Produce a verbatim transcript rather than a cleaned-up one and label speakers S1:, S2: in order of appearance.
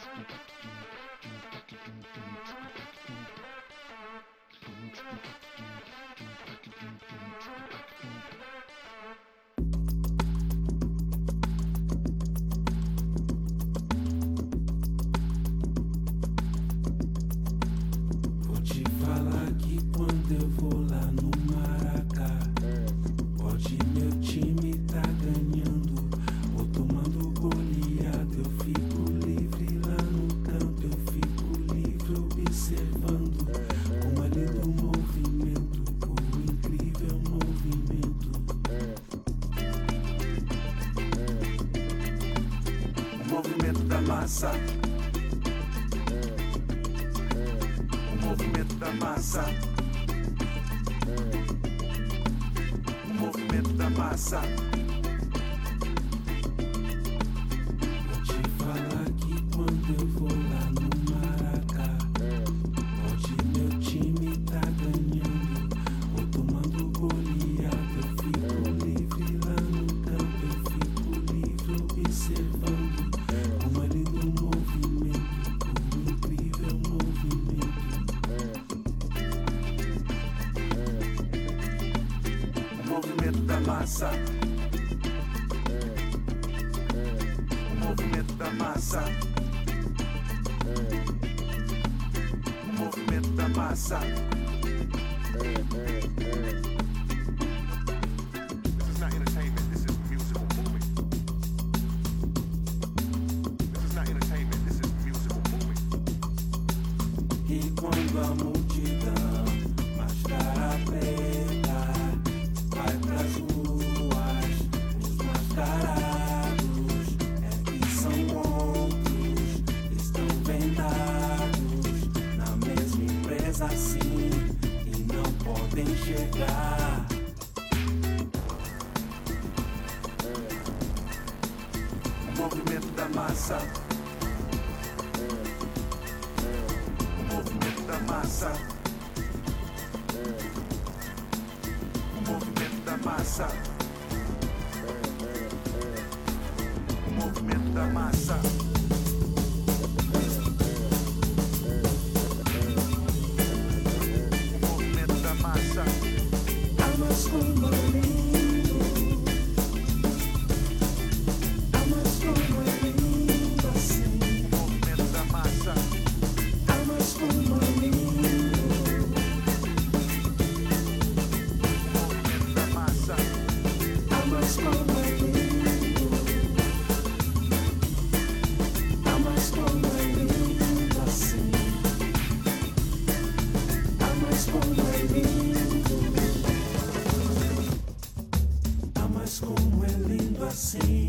S1: Vou te falar que quando eu vou lá no Maracá, pode meu time tá ganhando ou tomando goleada, eu fico livre lá no campo, eu fico livre observando como ali do movimento, o incrível movimento. O movimento da massa, o movimento da massa, o movimento da massa. Vou te falar que quando eu vou lá no Maracá, pode meu time tá ganhando ou tomando goleada, eu fico livre lá no campo, eu fico livre observando como ali do movimento, o incrível movimento. O movimento da massa, o movimento da massa, o movimento da massa.
S2: This is not entertainment, this is musical movement. This is not entertainment, this is musical movement.
S1: E quando a multidão máscara preta vai pras ruas, os mascarados é que são outros, estão vendados na mesma empresa assim e não podem chegar. O movimento da massa, o movimento da massa, o movimento da massa, o movimento da massa. O movimento da massa. Amas como é lindo, amas como é lindo assim. O movimento da massa. Amas como é lindo, o movimento da massa. Amas como é lindo, amas como é lindo assim. Amas como é lindo, amas como é lindo assim.